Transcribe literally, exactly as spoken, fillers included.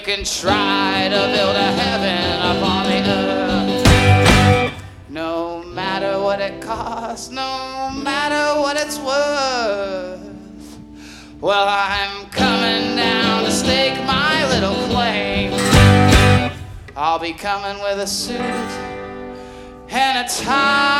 can try to build a heaven upon the earth. No matter what it costs, no matter what it's worth. Well, I'm coming down to stake my little claim. I'll be coming with a suit and a tie.